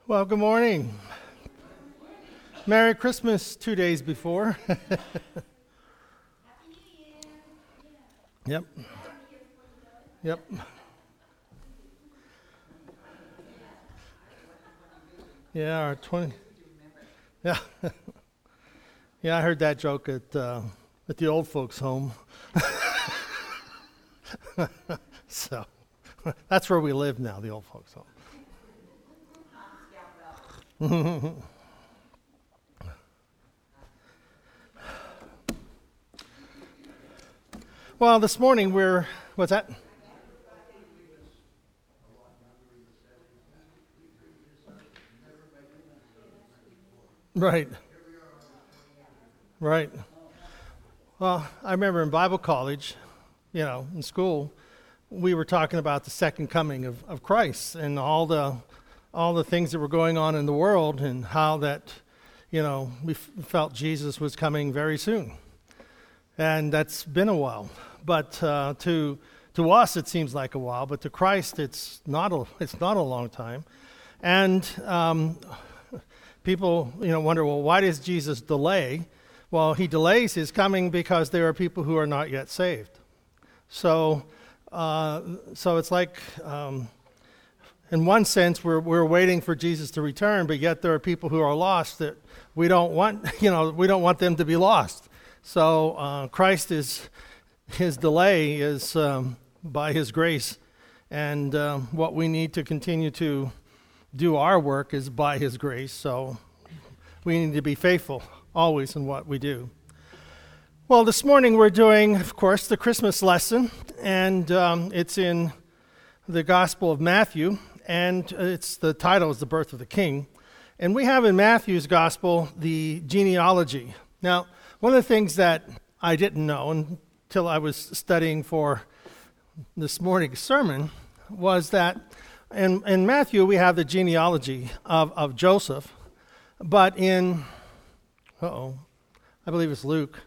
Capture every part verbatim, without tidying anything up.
Well, good morning. Merry Christmas two days before. Yep. Yep. Yeah, our twenty. Yeah. Yeah, I heard that joke at uh, at the old folks' home. So that's where we live now, the old folks' home. Well, this morning we're, what's that? Right. Right. Well, I remember in Bible college, you know, in school, we were talking about the second coming of, of Christ and all the all the things that were going on in the world and how that, you know, we f- felt Jesus was coming very soon. And that's been a while. But uh, to to us, it seems like a while, but to Christ, it's not a, it's not a long time. And um, people, you know, wonder, well, why does Jesus delay? Well, he delays his coming because there are people who are not yet saved. So, uh, so it's like, um, in one sense, we're we're waiting for Jesus to return, but yet there are people who are lost that we don't want, you know, we don't want them to be lost. So uh, Christ is, his delay is um, by his grace, and um, what we need to continue to do our work is by his grace. So we need to be faithful always in what we do. Well, this morning we're doing, of course, the Christmas lesson, and um, it's in the Gospel of Matthew, and it's the title is The Birth of the King. And we have in Matthew's Gospel the genealogy. Now, one of the things that I didn't know until I was studying for this morning's sermon was that in, in Matthew we have the genealogy of, of Joseph, but in, uh-oh, I believe it's Luke,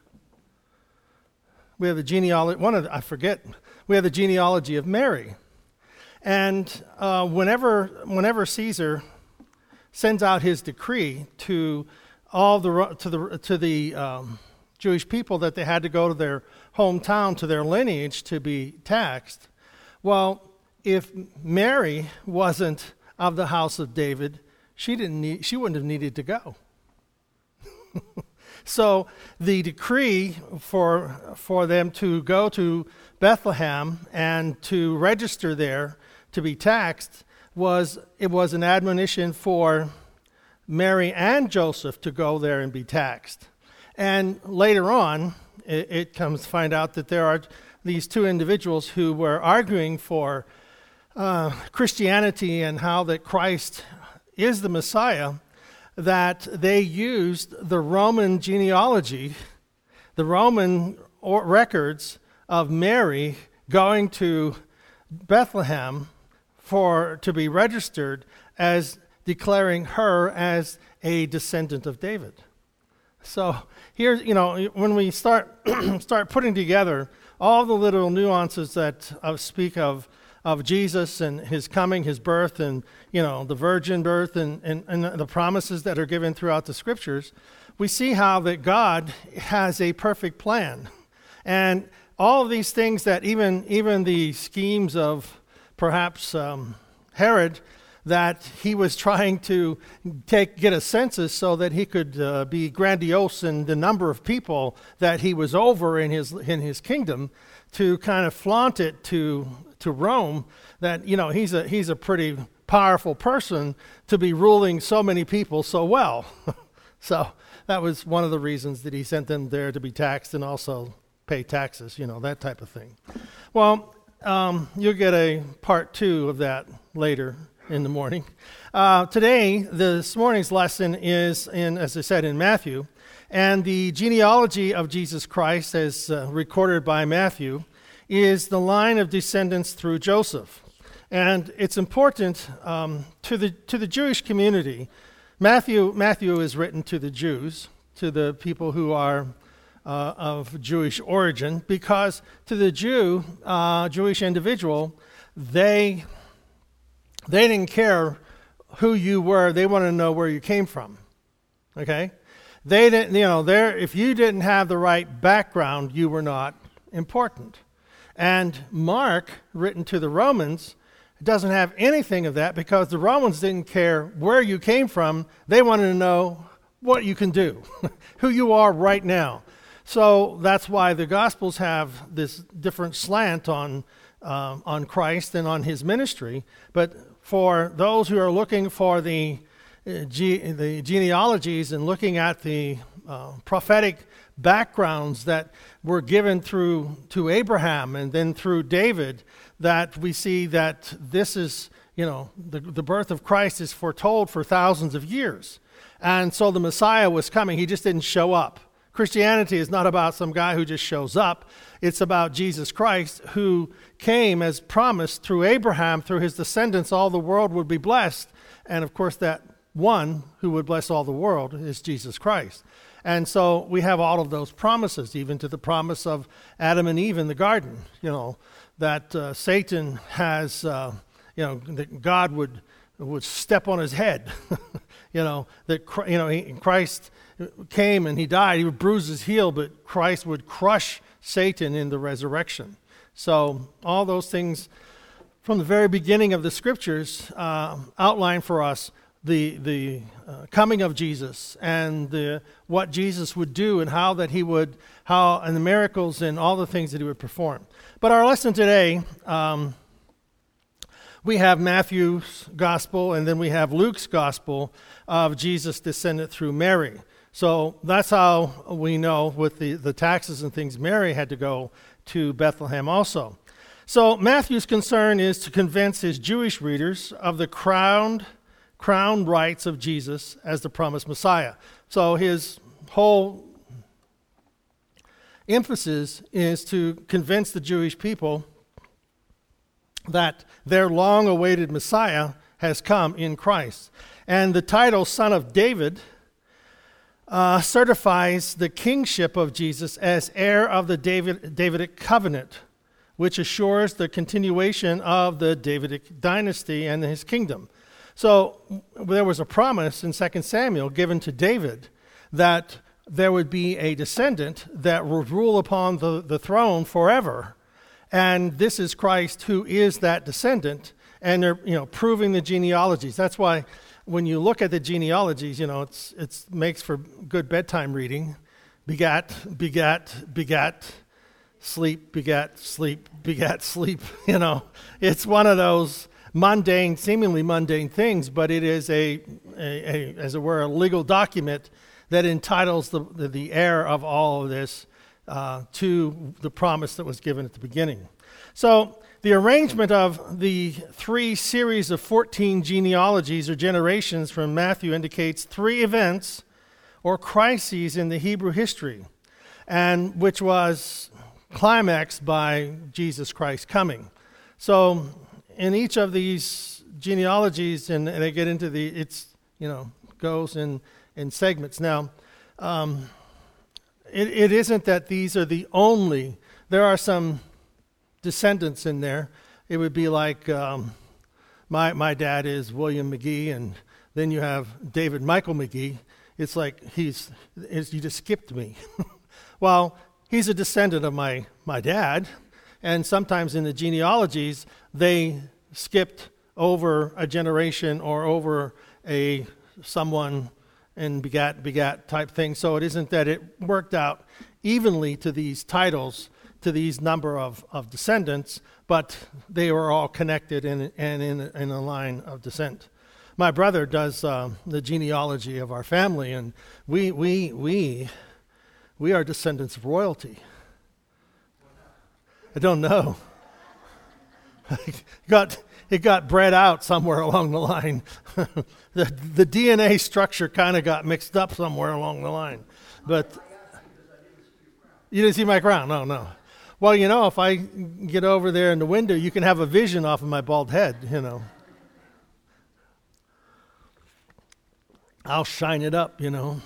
we have the genealogy, one of the, I forget, we have the genealogy of Mary. And uh, whenever whenever Caesar sends out his decree to all the to the to the um, Jewish people that they had to go to their hometown, to their lineage to be taxed, well, if Mary wasn't of the house of David, she didn't need, she wouldn't have needed to go. So the decree for for them to go to Bethlehem and to register there to be taxed was it was an admonition for Mary and Joseph to go there and be taxed. And later on, it, it comes to find out that there are these two individuals who were arguing for uh, Christianity and how that Christ is the Messiah, that they used the Roman genealogy, the Roman or records of Mary going to Bethlehem for to be registered as declaring her as a descendant of David. So here, you know, when we start start putting together all the little nuances that I speak of of Jesus and his coming, his birth, and, you know, the virgin birth and, and, and the promises that are given throughout the scriptures, we see how that God has a perfect plan. And all of these things that even, even the schemes of perhaps um, Herod, that he was trying to take get a census so that he could uh, be grandiose in the number of people that he was over in his in his kingdom, to kind of flaunt it to to Rome that, you know, he's a he's a pretty powerful person to be ruling so many people so well. So that was one of the reasons that he sent them there to be taxed and also pay taxes, you know, that type of thing. Well, um, you'll get a part two of that later in the morning. Uh, today, this morning's lesson is in, as I said, in Matthew, and the genealogy of Jesus Christ, as uh, recorded by Matthew, is the line of descendants through Joseph. And it's important um, to the to the Jewish community. Matthew Matthew is written to the Jews, to the people who are uh, of Jewish origin, because to the Jew, uh, Jewish individual, they they didn't care who you were. They wanted to know where you came from. Okay? They didn't, you know, there, if you didn't have the right background, you were not important. And Mark, written to the Romans, doesn't have anything of that because the Romans didn't care where you came from. They wanted to know what you can do, who you are right now. So that's why the Gospels have this different slant on uh, on Christ and on his ministry. But for those who are looking for the uh, ge- the genealogies and looking at the uh, prophetic backgrounds that were given through to Abraham and then through David, that we see that this is, you know, the, the birth of Christ is foretold for thousands of years. And so the Messiah was coming. He just didn't show up. Christianity is not about some guy who just shows up. It's about Jesus Christ, who came as promised through Abraham, through his descendants, all the world would be blessed. And of course, that one who would bless all the world is Jesus Christ. And so we have all of those promises, even to the promise of Adam and Eve in the garden, you know, that uh, Satan has, uh, you know, that God would would step on his head, you know, that, you know, he, Christ came and he died. He would bruise his heel, but Christ would crush Satan in the resurrection. So all those things from the very beginning of the scriptures uh, outline for us the the uh, coming of Jesus and the what Jesus would do and how that he would, how and the miracles and all the things that he would perform. But our lesson today, um, we have Matthew's gospel and then we have Luke's gospel of Jesus descended through Mary. So that's how we know with the, the taxes and things, Mary had to go to Bethlehem also. So Matthew's concern is to convince his Jewish readers of the crowned, crowned rights of Jesus as the promised Messiah. So his whole emphasis is to convince the Jewish people that their long-awaited Messiah has come in Christ. And the title Son of David Uh, certifies the kingship of Jesus as heir of the David, Davidic covenant, which assures the continuation of the Davidic dynasty and his kingdom. So there was a promise in Second Samuel given to David that there would be a descendant that would rule upon the, the throne forever. And this is Christ, who is that descendant, and they're, you know, proving the genealogies. That's why when you look at the genealogies, you know, it's it's makes for good bedtime reading. Begat, begat, begat, sleep, begat, sleep, begat, sleep. You know, it's one of those mundane, seemingly mundane things, but it is a, a, a as it were, a legal document that entitles the the, the heir of all of this uh, to the promise that was given at the beginning. So the arrangement of the three series of fourteen genealogies or generations from Matthew indicates three events or crises in the Hebrew history, and which was climaxed by Jesus Christ coming. So in each of these genealogies, and they get into the, it's, you know, goes in, in segments. Now, um, it, it isn't that these are the only, there are some descendants in there. It would be like um, my my dad is William McGee, and then you have David Michael McGee. It's like he's it's, you just skipped me. Well, he's a descendant of my my dad, and sometimes in the genealogies they skipped over a generation or over a someone and begat begat type thing. So it isn't that it worked out evenly to these titles, to these number of, of descendants, but they were all connected in, and in, in a line of descent. My brother does uh, the genealogy of our family, and we we we we are descendants of royalty. I don't know. it got it got bred out somewhere along the line. the the D N A structure kind of got mixed up somewhere along the line, but you didn't see my crown. No, no. Well, you know, if I get over there in the window, you can have a vision off of my bald head, you know. I'll shine it up, you know.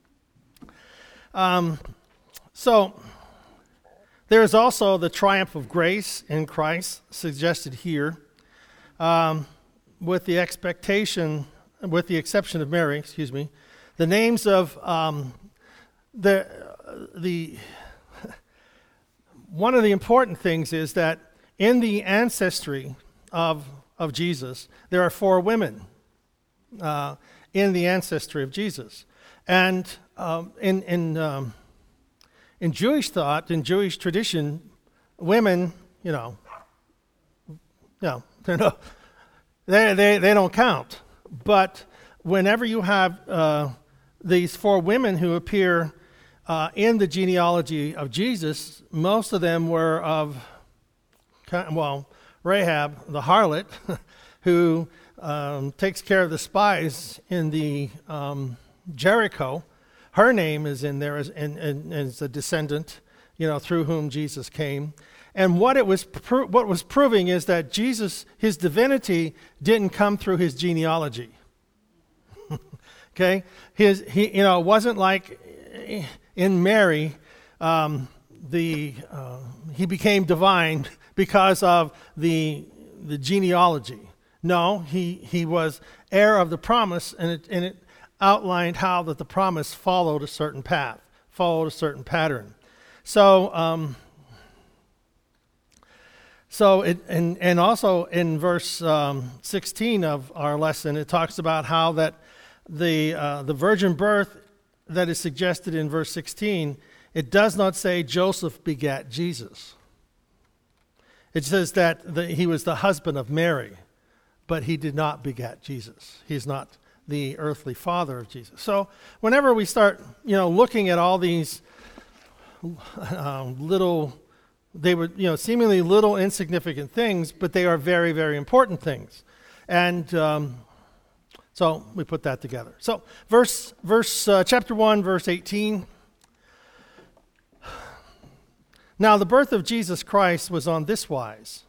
Um, so, there is also the triumph of grace in Christ suggested here. Um, with the expectation, with the exception of Mary, excuse me, the names of um, the the one of the important things is that in the ancestry of of Jesus, there are four women uh, in the ancestry of Jesus, and um, in in um, in Jewish thought, in Jewish tradition, women, you know, you know, they're no, they they they don't count. But whenever you have uh, these four women who appear uh, in the genealogy of Jesus, most of them were of, well, Rahab, the harlot, who um, takes care of the spies in the um, Jericho. Her name is in there as, and, and, and as a descendant, you know, through whom Jesus came. And what it was, pro- what was proving is that Jesus, his divinity, didn't come through his genealogy. Okay, his he, you know, it wasn't like in Mary, um, the uh, he became divine because of the the genealogy. No, he he was heir of the promise, and it and it outlined how that the promise followed a certain path, followed a certain pattern. So. Um, So, it, and, and also in verse um, sixteen of our lesson, it talks about how that the uh, the virgin birth that is suggested in verse sixteen, it does not say Joseph begat Jesus. It says that the, he was the husband of Mary, but he did not begat Jesus. He's not the earthly father of Jesus. So, whenever we start, you know, looking at all these uh, little They were, you know, seemingly little insignificant things, but they are very, very important things. And um, so we put that together. So verse, verse, uh, chapter one, verse eighteen. Now the birth of Jesus Christ was on this wise.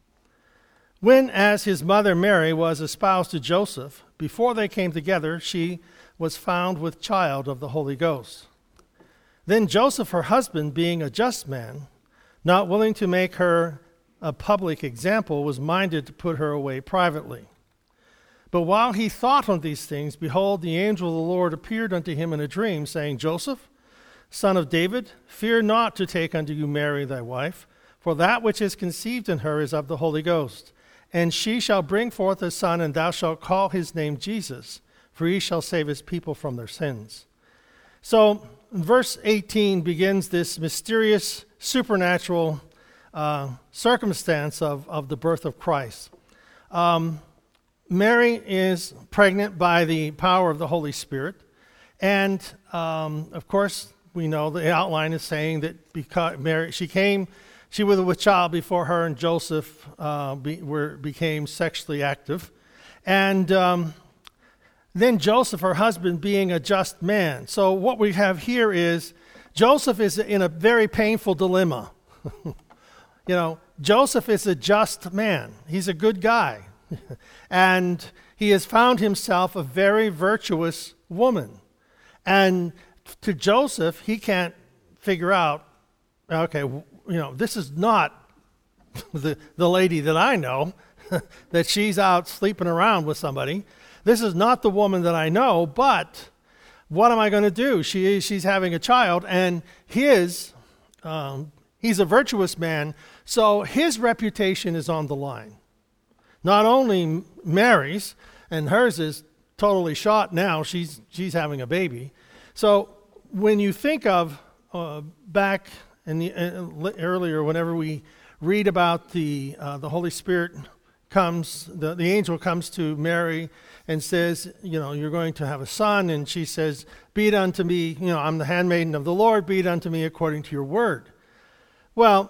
When, as his mother Mary was espoused to Joseph, before they came together, she was found with child of the Holy Ghost. Then Joseph, her husband, being a just man, not willing to make her a public example, was minded to put her away privately. But while he thought on these things, behold, the angel of the Lord appeared unto him in a dream, saying, Joseph, son of David, fear not to take unto you Mary thy wife, for that which is conceived in her is of the Holy Ghost. And she shall bring forth a son, and thou shalt call his name Jesus, for he shall save his people from their sins. So, verse eighteen begins this mysterious supernatural uh, circumstance of, of the birth of Christ. Um, Mary is pregnant by the power of the Holy Spirit. And, um, of course, we know the outline is saying that because Mary, she came, she was with child before her and Joseph uh, be, were, became sexually active. And um, then Joseph, her husband, being a just man. So what we have here is Joseph is in a very painful dilemma. You know, Joseph is a just man. He's a good guy. And he has found himself a very virtuous woman. And to Joseph, he can't figure out, okay, you know, this is not the, the lady that I know, that she's out sleeping around with somebody. This is not the woman that I know, but what am I going to do? She she's having a child, and his um, he's a virtuous man, so his reputation is on the line. Not only Mary's, and hers is totally shot now. She's she's having a baby. So when you think of uh, back in the uh, earlier, whenever we read about the uh, the Holy Spirit comes, the, the angel comes to Mary and says, you know, you're going to have a son, and she says, be it unto me, you know, I'm the handmaiden of the Lord, be it unto me according to your word. Well,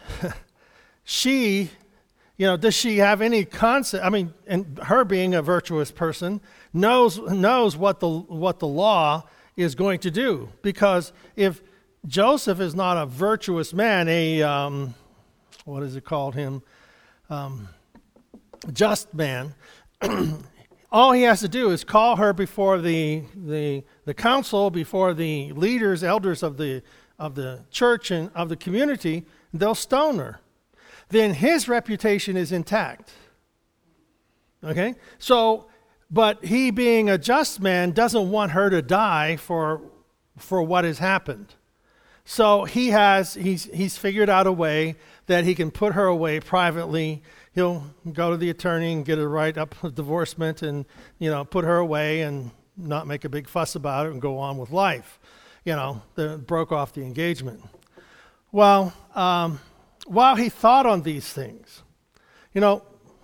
she, you know, does she have any concept? I mean, and her being a virtuous person knows knows what the what the law is going to do, because if Joseph is not a virtuous man, a um, what is it called him, um, just man. All he has to do is call her before the the the council, before the leaders, elders of the of the church and of the community. They'll stone her. Then his reputation is intact. Okay? So, but he being a just man doesn't want her to die for, for what has happened. So he has, he's, he's figured out a way that he can put her away privately. He'll go to the attorney and get a write-up of divorcement and, you know, put her away and not make a big fuss about it and go on with life. You know, the, broke off the engagement. Well, um, while he thought on these things, you know,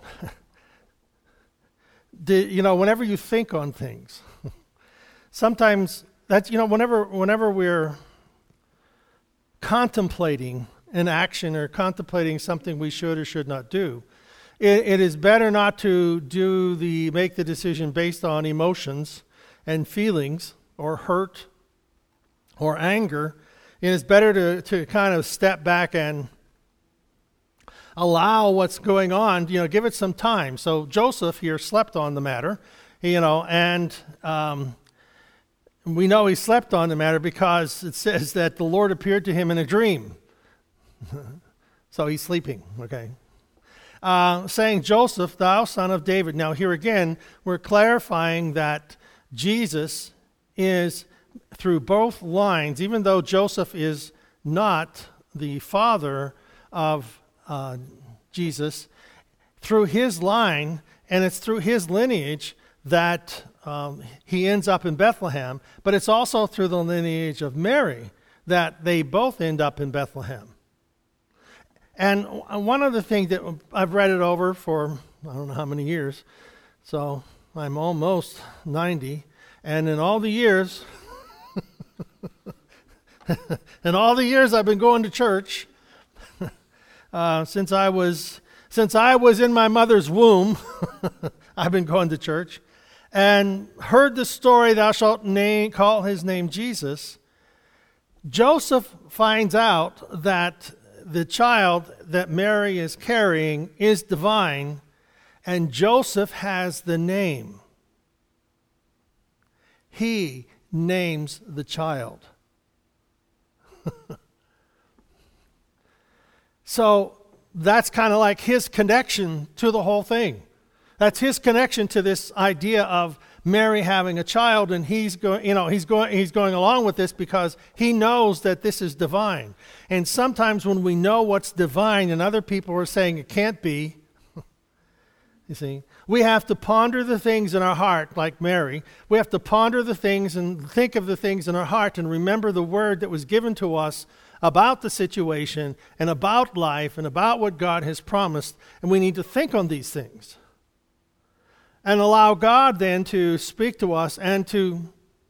the, you know, whenever you think on things, sometimes that's, you know, whenever whenever we're contemplating an action or contemplating something we should or should not do, it, it is better not to do the make the decision based on emotions and feelings or hurt or anger. It is better to, to kind of step back and allow what's going on, you know, give it some time. So Joseph here slept on the matter, you know, and um, we know he slept on the matter because it says that the Lord appeared to him in a dream. So he's sleeping, okay. Uh, saying, Joseph, thou son of David. Now here again, we're clarifying that Jesus is through both lines, even though Joseph is not the father of uh, Jesus, through his line, and it's through his lineage that um, he ends up in Bethlehem, but it's also through the lineage of Mary that they both end up in Bethlehem. And one of the things that I've read it over for I don't know how many years, so I'm almost ninety, and in all the years, in all the years I've been going to church, uh, since I was since I was in my mother's womb, I've been going to church, and heard the story, thou shalt name, call his name Jesus. Joseph finds out that the child that Mary is carrying is divine, and Joseph has the name. He names the child. So that's kind of like his connection to the whole thing. That's his connection to this idea of Mary having a child, and he's going, you know, he's going, he's going along with this because he knows that this is divine. And sometimes when we know what's divine, and other people are saying it can't be, you see, we have to ponder the things in our heart, like Mary. We have to ponder the things and think of the things in our heart, and remember the word that was given to us about the situation and about life and about what God has promised. And we need to think on these things. And allow God then to speak to us and to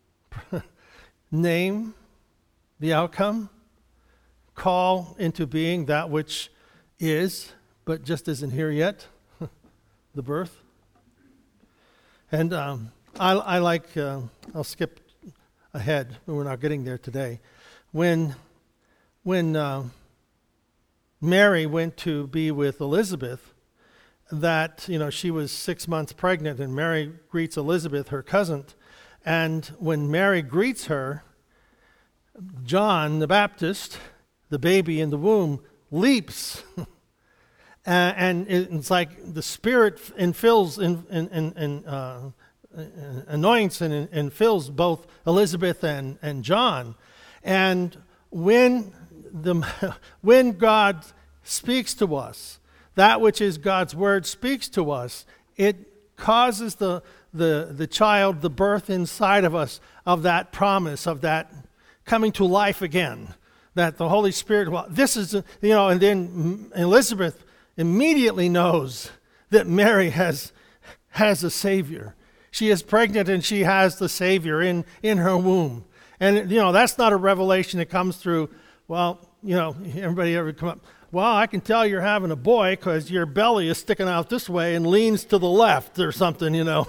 name the outcome, call into being that which is, but just isn't here yet, the birth. And um, I, I like, uh, I'll skip ahead, but we're not getting there today. When, when uh, Mary went to be with Elizabeth, that, you know, she was six months pregnant, and Mary greets Elizabeth, her cousin. And when Mary greets her, John the Baptist, the baby in the womb, leaps. And it's like the Spirit infills and, and, and, and uh, anoints and, and fills both Elizabeth and, and John. And when the when God speaks to us, that which is God's word speaks to us, it causes the, the, the child, the birth inside of us of that promise, of that coming to life again, that the Holy Spirit, well, this is, you know, and then Elizabeth immediately knows that Mary has, has a Savior. She is pregnant and she has the Savior in, in her womb. And, you know, that's not a revelation that comes through, well, you know, everybody ever come up, well, I can tell you're having a boy because your belly is sticking out this way and leans to the left or something, you know.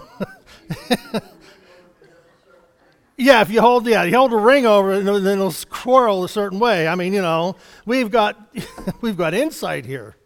Yeah, if you hold, yeah, you hold a ring over it, and then it'll swirl a certain way. I mean, you know, we've got, we've got insight here.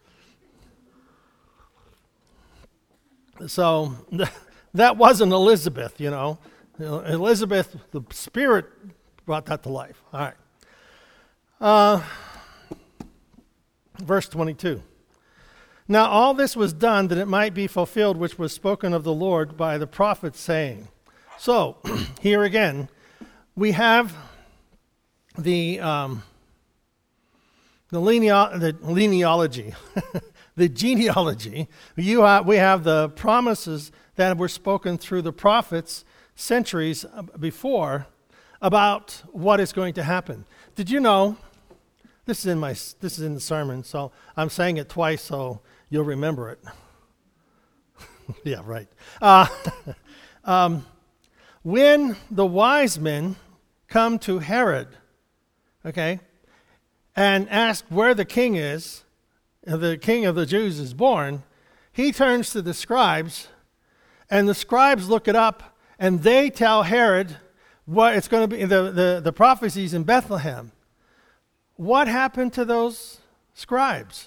So that wasn't Elizabeth, you know. You know, Elizabeth, the Spirit brought that to life. All right. Uh, verse twenty-two. Now all this was done that it might be fulfilled which was spoken of the Lord by the prophet, saying. So, here again, we have the um, the, lineo- the genealogy, the genealogy. You have, we have the promises that were spoken through the prophets centuries before about what is going to happen. Did you know? This is in my this is in the sermon, so I'm saying it twice so you'll remember it. Yeah, right. Uh, um, when the wise men come to Herod, okay, and ask where the king is, the king of the Jews is born, he turns to the scribes, and the scribes look it up, and they tell Herod what it's going to be, the, the, the prophecies in Bethlehem. What happened to those scribes?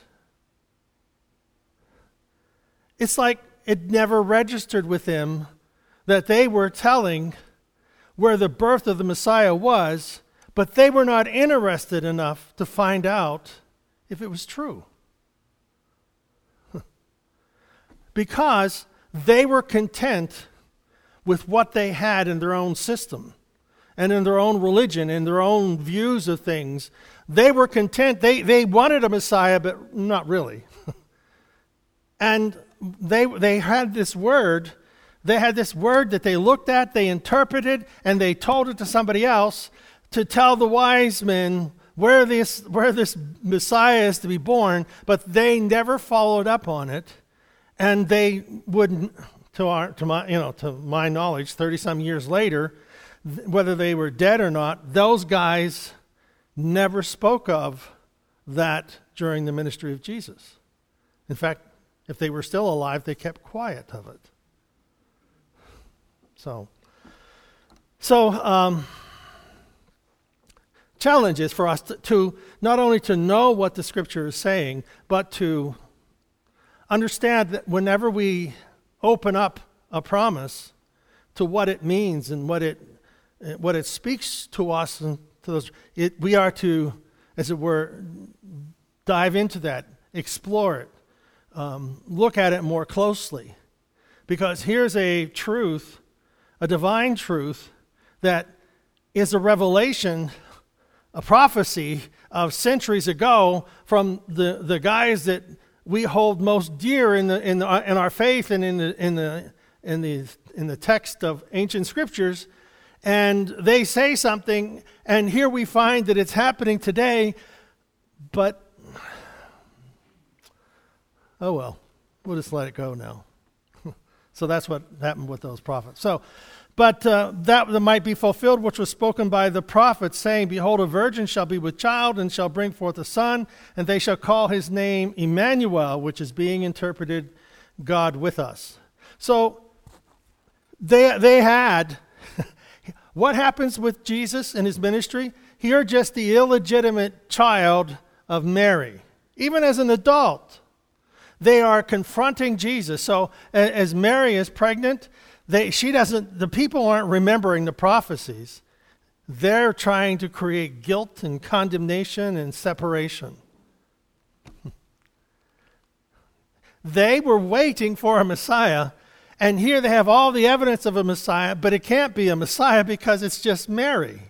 It's like it never registered with them that they were telling where the birth of the Messiah was, but they were not interested enough to find out if it was true. Because they were content with what they had in their own system and in their own religion, in their own views of things. They were content. They, they wanted a Messiah, but not really. And they they had this word. They had this word that they looked at, they interpreted, and they told it to somebody else to tell the wise men where this where this Messiah is to be born, but they never followed up on it, and they wouldn't, to our to my you know to my knowledge, thirty some years later, th- whether they were dead or not, those guys never spoke of that during the ministry of Jesus. In fact, if they were still alive, they kept quiet of it. So, so um, challenge is for us to, to not only to know what the Scripture is saying, but to understand that whenever we open up a promise to what it means and what it what it speaks to us and to those, it, we are to, as it were, dive into that, explore it, um, look at it more closely, because here's a truth. A divine truth that is a revelation, a prophecy of centuries ago from the, the guys that we hold most dear in the in the in our faith and in the in the in the in the text of ancient scriptures, and they say something, and here we find that it's happening today, but oh well, we'll just let it go now. So that's what happened with those prophets. So, but uh, that, that might be fulfilled, which was spoken by the prophet, saying, Behold, a virgin shall be with child, and shall bring forth a son, and they shall call his name Emmanuel, which is being interpreted, God with us. So, they they had, what happens with Jesus and his ministry? You're just the illegitimate child of Mary, even as an adult. They are confronting Jesus. So as Mary is pregnant, they, she doesn't. The people aren't remembering the prophecies. They're trying to create guilt and condemnation and separation. They were waiting for a Messiah, and here they have all the evidence of a Messiah, but it can't be a Messiah because it's just Mary.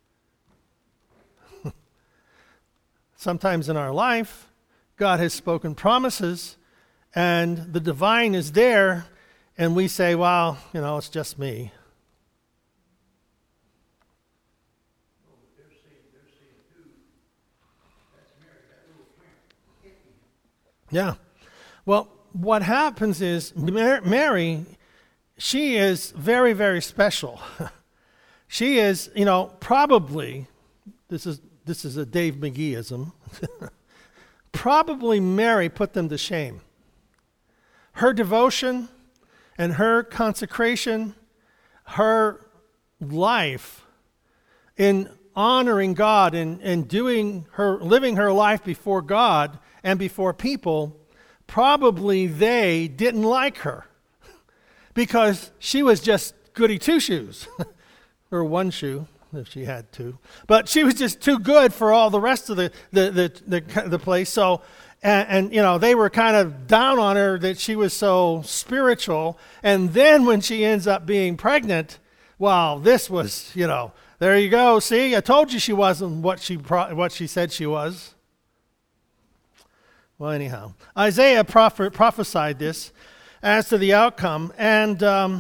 Sometimes in our life, God has spoken promises, and the divine is there, and we say, well, you know, it's just me. Yeah. Well, what happens is Mary, she is very, very special. She is, you know, probably, this is this is a Dave McGeeism, probably Mary put them to shame. Her devotion and her consecration, her life in honoring God and, and doing her, living her life before God and before people, probably they didn't like her because she was just goody two-shoes, or one shoe if she had two. But she was just too good for all the rest of the the the, the, the place. So And, and, you know, they were kind of down on her that she was so spiritual. And then when she ends up being pregnant, wow, this was, you know, there you go. See, I told you she wasn't what she pro- what she said she was. Well, anyhow, Isaiah prophet- prophesied this as to the outcome. And um,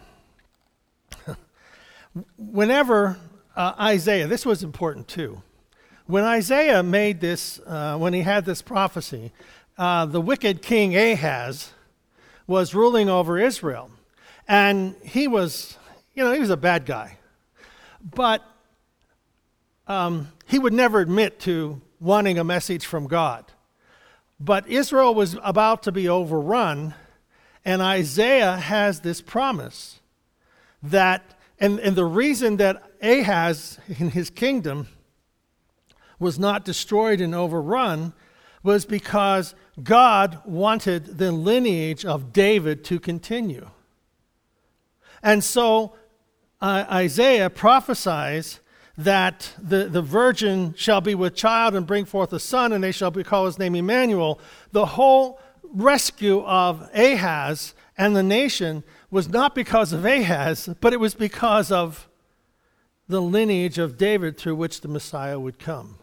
whenever uh, Isaiah, this was important too. When Isaiah made this, uh, when he had this prophecy, uh, the wicked king Ahaz was ruling over Israel. And he was, you know, he was a bad guy. But um, he would never admit to wanting a message from God. But Israel was about to be overrun, and Isaiah has this promise that, and, and the reason that Ahaz in his kingdom was not destroyed and overrun was because God wanted the lineage of David to continue. And so uh, Isaiah prophesies that the, the virgin shall be with child and bring forth a son, and they shall be call his name Emmanuel. The whole rescue of Ahaz and the nation was not because of Ahaz, but it was because of the lineage of David through which the Messiah would come.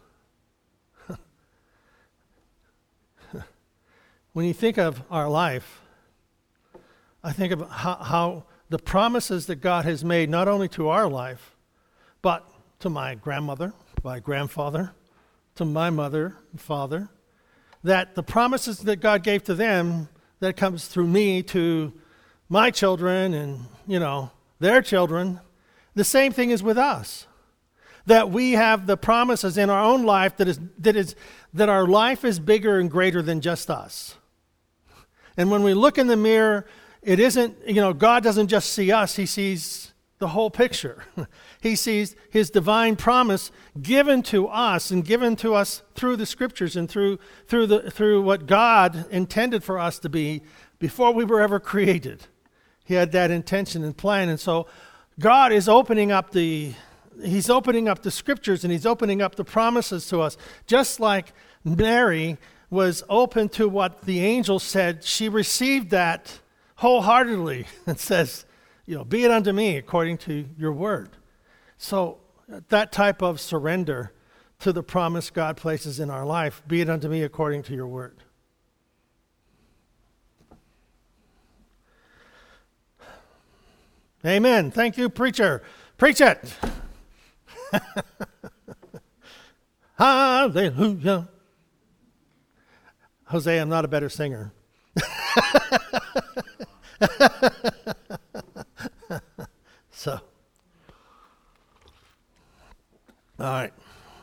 When you think of our life, I think of how, how the promises that God has made, not only to our life, but to my grandmother, my grandfather, to my mother and father, that the promises that God gave to them, that comes through me to my children and, you know, their children, the same thing is with us. That we have the promises in our own life that is that is that our life is bigger and greater than just us. And when we look in the mirror, it isn't, you know, God doesn't just see us, he sees the whole picture. He sees his divine promise given to us and given to us through the scriptures and through through the through what God intended for us to be before we were ever created. He had that intention and plan. And so God is opening up the He's opening up the scriptures and he's opening up the promises to us. Just like Mary was open to what the angel said, she received that wholeheartedly and says, you know, be it unto me according to your word. So that type of surrender to the promise God places in our life, be it unto me according to your word. Amen. Thank you, preacher. Preach it. Hallelujah. Jose, I'm not a better singer. So, all right.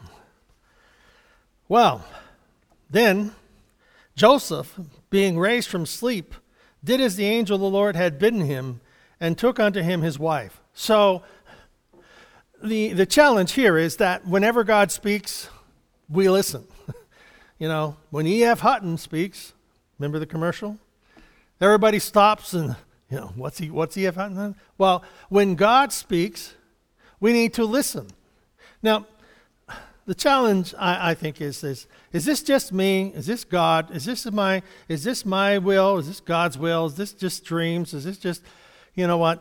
Well, then Joseph, being raised from sleep, did as the angel of the Lord had bidden him, and took unto him his wife. So, The the challenge here is that whenever God speaks, we listen. You know, when E F Hutton speaks, remember the commercial? Everybody stops and, you know, what's he what's E F Hutton? Well, when God speaks, we need to listen. Now, the challenge I, I think is this: is this just me? Is this God? Is this my is this my will? Is this God's will? Is this just dreams? Is this just, you know what?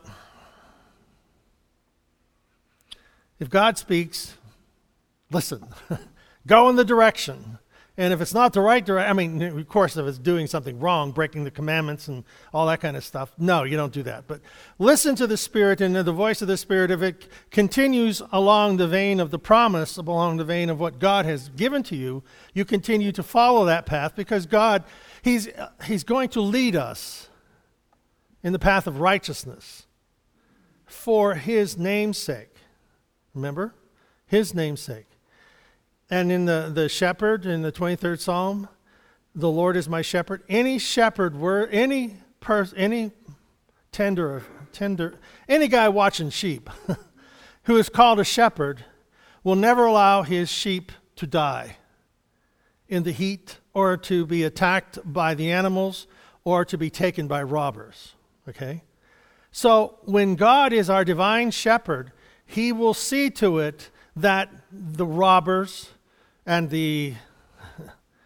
If God speaks, listen. Go in the direction. And if it's not the right direction, I mean, of course, if it's doing something wrong, breaking the commandments and all that kind of stuff, no, you don't do that. But listen to the Spirit and the voice of the Spirit. If it continues along the vein of the promise, along the vein of what God has given to you, you continue to follow that path because God, He's, he's going to lead us in the path of righteousness for His name's sake. Remember? His name's sake. And in the, the shepherd, in the twenty-third Psalm, the Lord is my shepherd. Any shepherd, word, any person, any tender, tender, any guy watching sheep who is called a shepherd will never allow his sheep to die in the heat or to be attacked by the animals or to be taken by robbers. Okay? So when God is our divine shepherd, He will see to it that the robbers and the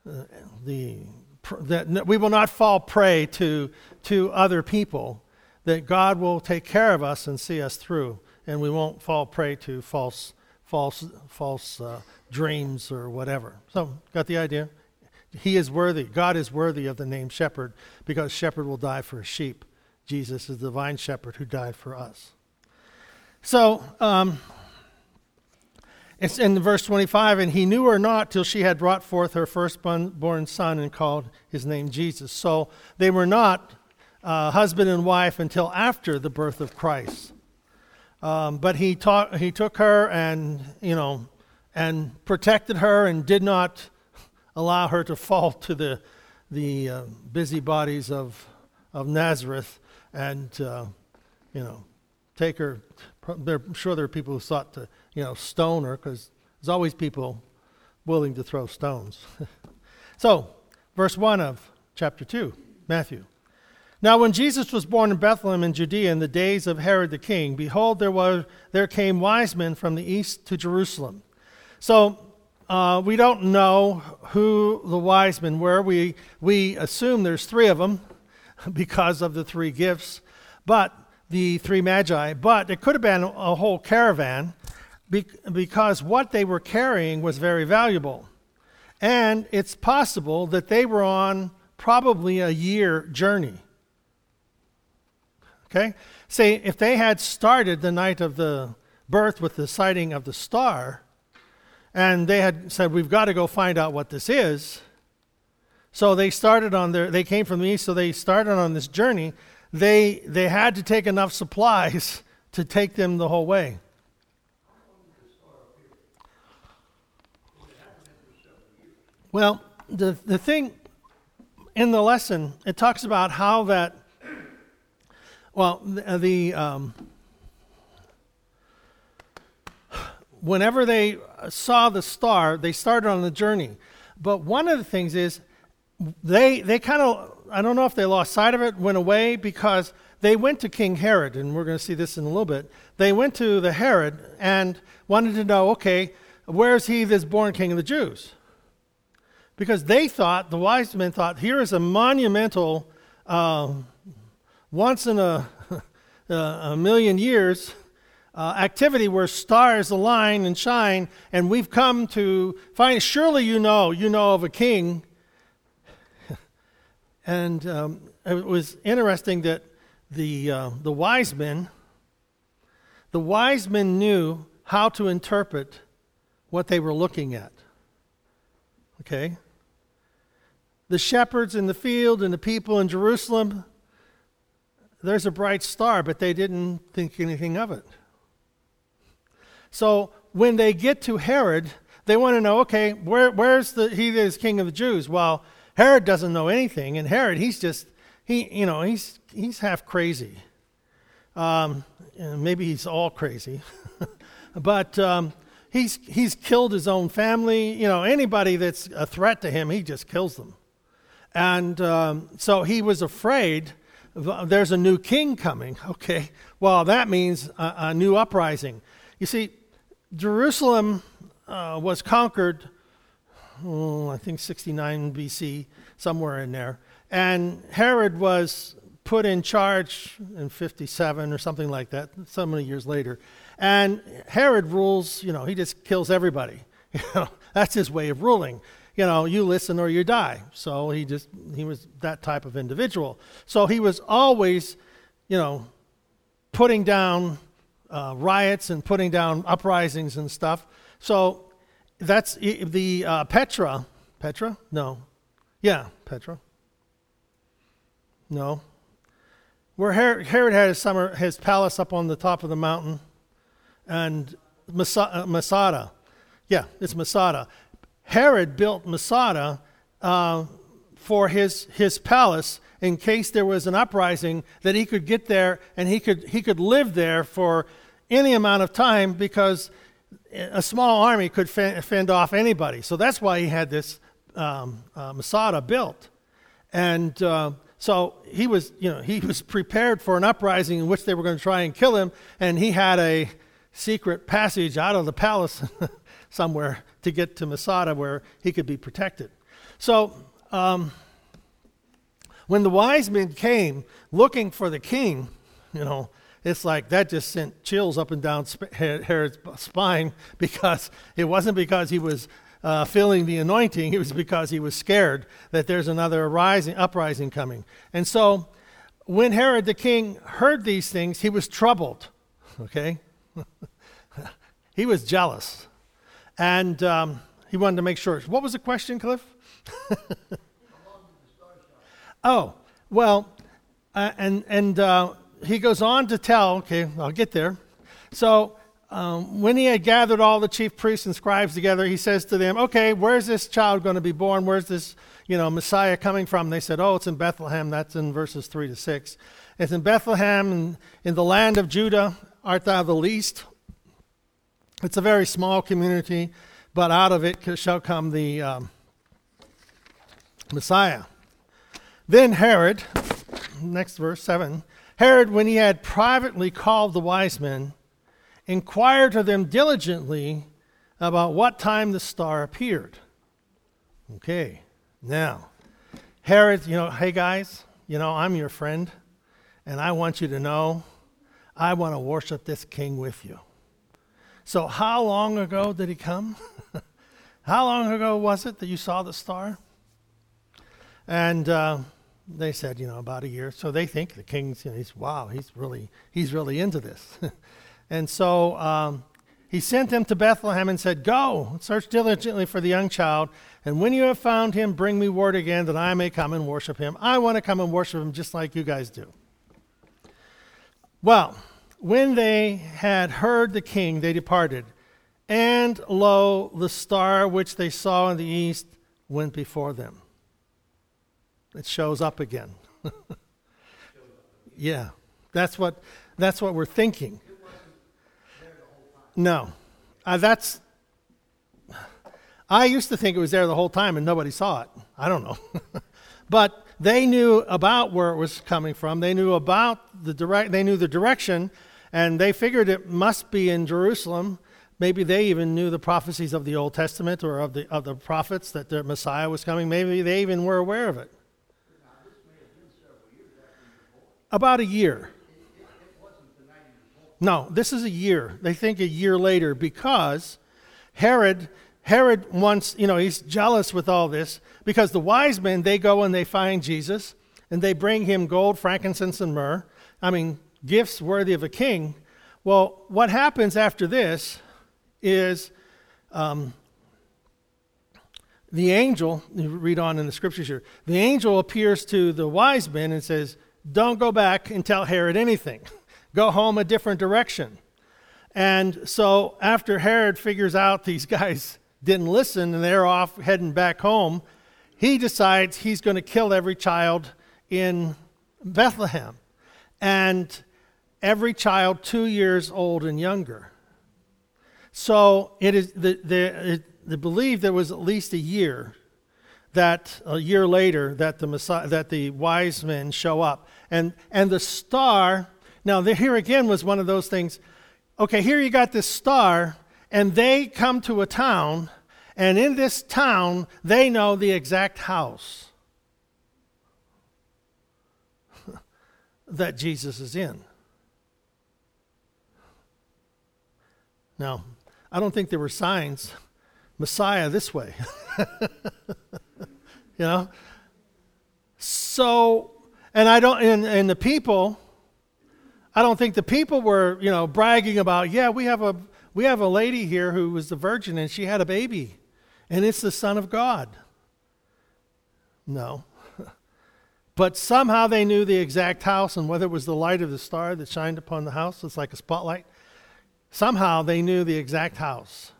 uh, the that we will not fall prey to to other people, that God will take care of us and see us through, and we won't fall prey to false false false uh, dreams or whatever. So, got the idea? He is worthy. God is worthy of the name shepherd, because shepherd will die for his sheep. Jesus is the divine shepherd who died for us. So, um, it's in verse twenty-five, and he knew her not till she had brought forth her firstborn son and called his name Jesus. So they were not uh, husband and wife until after the birth of Christ. Um, but he taught, he took her and, you know, and protected her and did not allow her to fall to the the uh, busybodies of of Nazareth and, uh, you know, take her. I'm sure there are people who sought to, you know, stone her, because there's always people willing to throw stones. So, verse one of chapter two, Matthew. Now when Jesus was born in Bethlehem in Judea in the days of Herod the king, behold, there was there came wise men from the east to Jerusalem. So uh, we don't know who the wise men were. We we assume there's three of them because of the three gifts, but the three magi. But it could have been a whole caravan, because what they were carrying was very valuable. And it's possible that they were on probably a year journey. Okay? Say, if they had started the night of the birth with the sighting of the star, and they had said, we've got to go find out what this is. So they started on their, they came from the east, so they started on this journey. They they had to take enough supplies to take them the whole way. Well, the the thing in the lesson, it talks about how that, well, the, the um, whenever they saw the star, they started on the journey. But one of the things is, they they kind of, I don't know if they lost sight of it, went away, because they went to King Herod, and we're going to see this in a little bit. They went to the Herod and wanted to know, okay, where's he that's born king of the Jews? Because they thought, the wise men thought, here is a monumental, uh, once in a, a million years uh, activity where stars align and shine, and we've come to find, surely you know, you know of a king. And um, it was interesting that the uh, the wise men, the wise men knew how to interpret what they were looking at. Okay? The shepherds in the field and the people in Jerusalem, there's a bright star, but they didn't think anything of it. So when they get to Herod, they want to know, okay, where where's the he that is king of the Jews? Well, Herod doesn't know anything, and Herod, he's just, he, you know, he's he's half crazy. Um, maybe he's all crazy, but um, he's he's killed his own family. You know, anybody that's a threat to him, he just kills them. And um, so he was afraid. There's a new king coming. Okay, well, that means a, a new uprising. You see, Jerusalem uh, was conquered, oh, I think sixty-nine B C, somewhere in there. And Herod was put in charge in fifty-seven or something like that, so many years later. And Herod rules, you know, he just kills everybody. You know, that's his way of ruling. You know, you listen or you die. So he just, he was that type of individual. So he was always, you know, putting down uh, riots and putting down uprisings and stuff. So that's the uh, Petra. Petra? No. Yeah, Petra. No. Where Herod, Herod had his summer, his palace up on the top of the mountain, and Masada. Masada. Yeah, it's Masada. Herod built Masada uh, for his his palace in case there was an uprising, that he could get there and he could he could live there for any amount of time, because a small army could fend, fend off anybody. So that's why he had this um, uh, Masada built, and uh, so he was, you know, he was prepared for an uprising in which they were going to try and kill him, and he had a secret passage out of the palace somewhere to get to Masada where he could be protected. So um, when the wise men came looking for the king, you know, it's like that just sent chills up and down Herod's spine, because it wasn't because he was uh, feeling the anointing, it was because he was scared that there's another rising, uprising coming. And so when Herod the king heard these things, he was troubled, okay? He was jealous. And um, he wanted to make sure. What was the question, Cliff? Oh, well, uh, and, and uh, he goes on to tell, okay, I'll get there. So um, when he had gathered all the chief priests and scribes together, he says to them, okay, where's this child going to be born? Where's this, you know, Messiah coming from? They said, oh, it's in Bethlehem. That's in verses three to six. It's in Bethlehem, in, in the land of Judah, art thou the least. It's a very small community, but out of it shall come the um, Messiah. Then Herod, next verse, seven, Herod, when he had privately called the wise men, inquired of them diligently about what time the star appeared. Okay, now, Herod, you know, hey guys, you know, I'm your friend, and I want you to know I want to worship this king with you. So how long ago did he come? How long ago was it that you saw the star? And uh, they said, you know, about a year. So they think the king's, you know, he's, wow, he's really, he's really into this. And so um, he sent them to Bethlehem and said, go, search diligently for the young child. And when you have found him, bring me word again that I may come and worship him. I want to come and worship him just like you guys do. Well, when they had heard the king, they departed. And lo, the star which they saw in the east went before them. It shows up again. Yeah, that's what that's what we're thinking. No, uh, that's. I used to think it was there the whole time and nobody saw it. I don't know, but they knew about where it was coming from. They knew about the direct. They knew the direction, and they figured it must be in Jerusalem. Maybe they even knew the prophecies of the Old Testament or of the of the prophets that the Messiah was coming. Maybe they even were aware of it. About a year. No, this is a year. They think a year later, because Herod, Herod wants, you know, he's jealous with all this, because the wise men, they go and they find Jesus, and they bring him gold, frankincense, and myrrh. I mean, gifts worthy of a king. Well, what happens after this is um, the angel, you read on in the scriptures here, the angel appears to the wise men and says, don't go back and tell Herod anything. Go home a different direction. And so after Herod figures out these guys didn't listen and they're off heading back home, he decides he's going to kill every child in Bethlehem. And every child two years old and younger. So it is the the it, the belief there was at least a year that a year later that the Messiah, that the wise men show up, and and the star. Now there, here again was one of those things. Okay, here you got this star, and they come to a town, and in this town they know the exact house that Jesus is in. Now, I don't think there were signs, Messiah this way. You know? So, and I don't, and, and the people, I don't think the people were, you know, bragging about, yeah, we have a, we have a lady here who was the virgin and she had a baby and it's the Son of God. No. But somehow they knew the exact house, and whether it was the light of the star that shined upon the house, it's like a spotlight. Somehow they knew the exact house.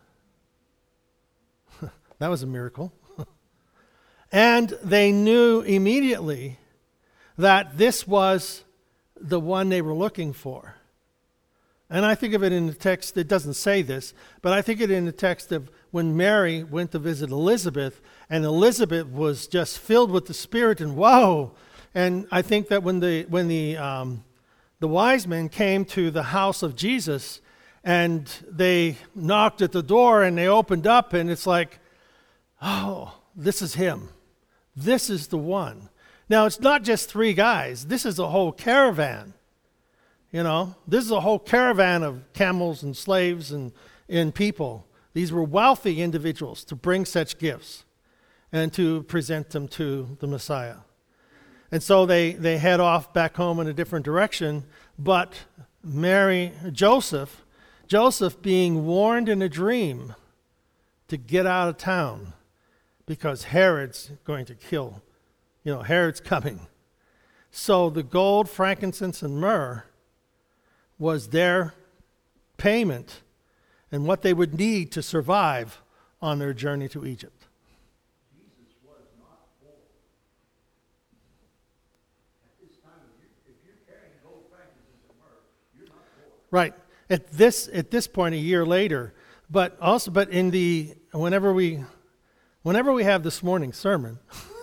That was a miracle. And they knew immediately that this was the one they were looking for. And I think of it in the text, it doesn't say this, but I think it in the text of when Mary went to visit Elizabeth, and Elizabeth was just filled with the Spirit, and whoa! And I think that when the when the um, the wise men came to the house of Jesus, and they knocked at the door, and they opened up, and it's like, oh, this is him. This is the one. Now, it's not just three guys. This is a whole caravan. You know, this is a whole caravan of camels and slaves and, and people. These were wealthy individuals to bring such gifts and to present them to the Messiah. And so they, they head off back home in a different direction, but Mary, Joseph, Joseph being warned in a dream to get out of town because Herod's going to kill, you know, Herod's coming. So the gold, frankincense, and myrrh was their payment and what they would need to survive on their journey to Egypt. Jesus was not poor. At this time, if, you, if you're carrying gold, frankincense, and myrrh, you're not poor. Right. At this at this point, a year later, but also, but in the whenever we, whenever we have this morning's sermon,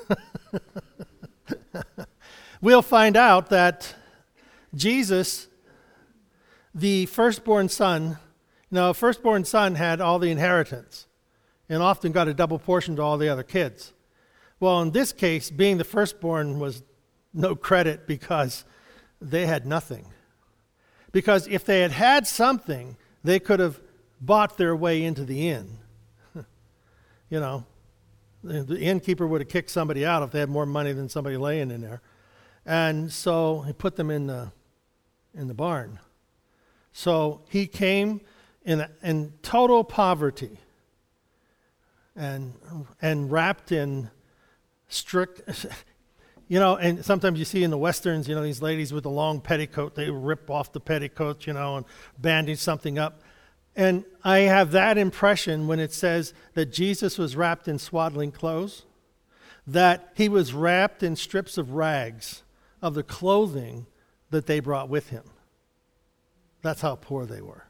we'll find out that Jesus, the firstborn son, now a firstborn son had all the inheritance, and often got a double portion to all the other kids. Well, in this case, being the firstborn was no credit because they had nothing. Because if they had had something, they could have bought their way into the inn. You know, the, the innkeeper would have kicked somebody out if they had more money than somebody laying in there. And so he put them in the in the barn. So he came in in total poverty and and wrapped in strict. You know, and sometimes you see in the Westerns, you know, these ladies with the long petticoat, they rip off the petticoat, you know, and bandage something up. And I have that impression when it says that Jesus was wrapped in swaddling clothes, that he was wrapped in strips of rags of the clothing that they brought with him. That's how poor they were.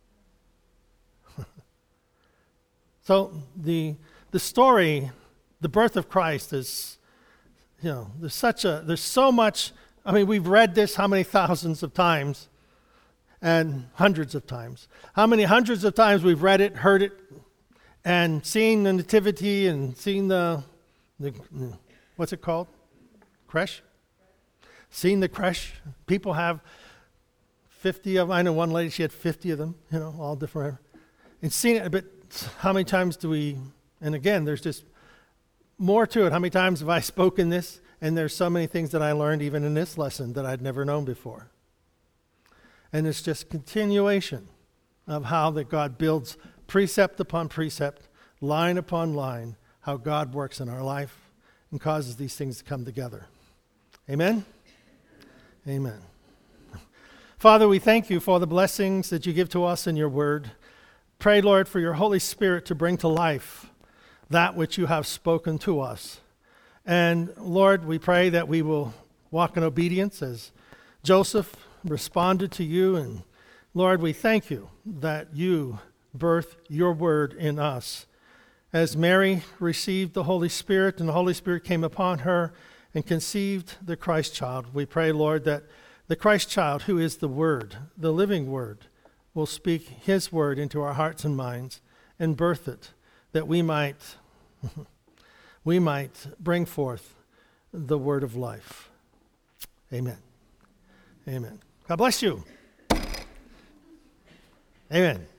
So the the story, the birth of Christ is, you know, there's such a, there's so much, I mean, we've read this how many thousands of times and hundreds of times. How many hundreds of times we've read it, heard it, and seen the nativity and seen the, the what's it called? Creche? Seen the creche. People have fifty of them. I know one lady, she had fifty of them, you know, all different. And seen it, but how many times do we, and again, there's just more to it. How many times have I spoken this? And there's so many things that I learned even in this lesson that I'd never known before. And it's just continuation of how that God builds precept upon precept, line upon line, how God works in our life and causes these things to come together. Amen? Amen. Father, we thank you for the blessings that you give to us in your word. Pray, Lord, for your Holy Spirit to bring to life that which you have spoken to us. And Lord, we pray that we will walk in obedience as Joseph responded to you. And Lord, we thank you that you birth your word in us. As Mary received the Holy Spirit and the Holy Spirit came upon her and conceived the Christ child, we pray, Lord, that the Christ child, who is the Word, the living Word, will speak his word into our hearts and minds and birth it, that we might we might bring forth the word of life. Amen. Amen. God bless you. Amen.